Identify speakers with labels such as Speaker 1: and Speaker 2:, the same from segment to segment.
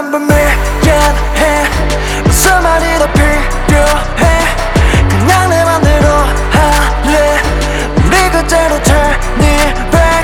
Speaker 1: 전부 미안해. 무슨 말이 더 필요해. 그냥 내 맘대로 할래. 우리 그대로 turn it back.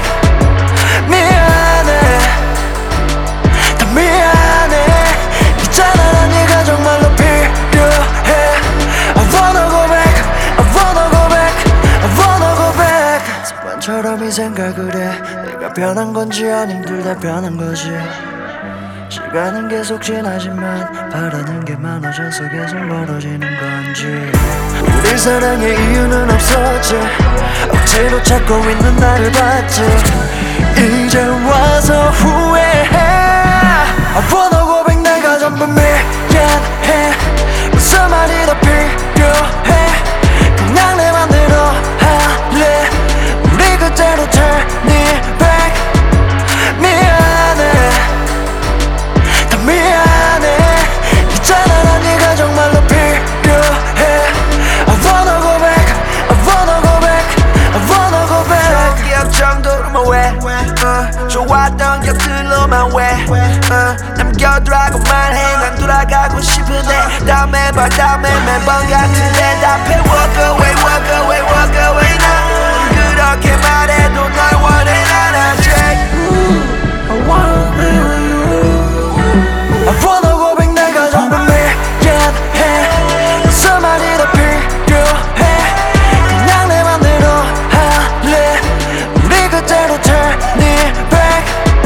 Speaker 1: 미안해, 더 미안해. 있잖아 난 네가 정말로 필요해. I wanna go back, I wanna go back, I wanna go back. 습관처럼 이 생각을 해. 내가 변한 건지 아님 둘 다 변한 거지. 시간은 계속 지나지만 바라는 게 많아져서 계속 멀어지는 건지. 우리 사랑의 이유는 없었지. 억지로 찾고 있는 나를 봤지. 이제 와서 후회해. I wanna go back. 내가 전부 미안해. 무슨 말이 더 필요해. 그냥 내 맘대로 할래. 우리 그대로 turn it back. 미안해, 더 미안해. 있잖아 난 네가 정말로 필요해. I wanna go back, I wanna go back, I wanna go back.
Speaker 2: 기억 정도로만 왜 좋았던 기억들로만 왜 남겨두라고만 해. 난 돌아가고 싶은데 다음에 봐 다음에 매번 같은 대답해. Walk away, walk away, walk away. 난 그렇게 말해도 널 원해 난 아직
Speaker 1: I wanna be with you. I wanna go back. 내가 전부 미안해. 무슨 말이 더 필요해. 그냥 내 맘대로 할래. 우리 그대로 turn it back.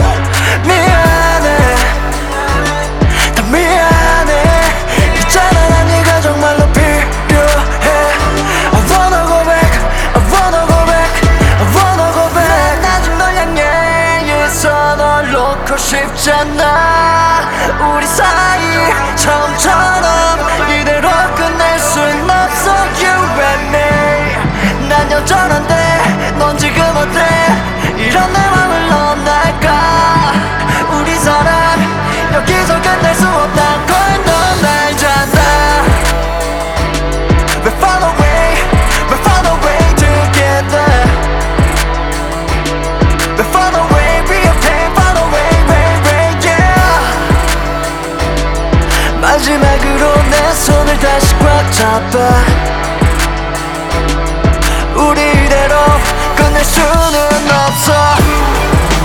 Speaker 1: 미안해, 더 미안해. 있잖아 난 네가 정말로 필요해. I wanna go back, I wanna go back, I wanna go back. 난 아직 널 향해 있어. 널 놓고 싶잖아. 우리 사이 처음처럼 이대로 끝낼 순 없어. You and me. 난 여전한데 넌 지금 어때. 이런 내 맘을 넌 알까. 우리 사랑 여기서 끝낼 수 없단 걸 넌 알잖아. We're far away, we're far away together. We're far away, we are pain, far away, way, way, yeah. 마지막으로 내 손을 다시 꽉 잡아. 우리 이대로 끝낼 수는 없어.